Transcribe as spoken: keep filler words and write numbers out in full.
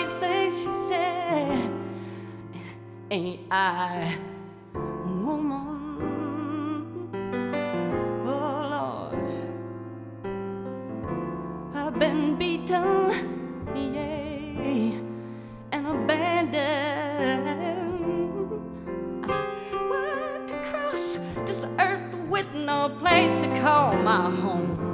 she said, she said, ain't I a woman? Oh Lord, I've been beaten, yeah, and abandoned. I walked across this earth with no place to call my home.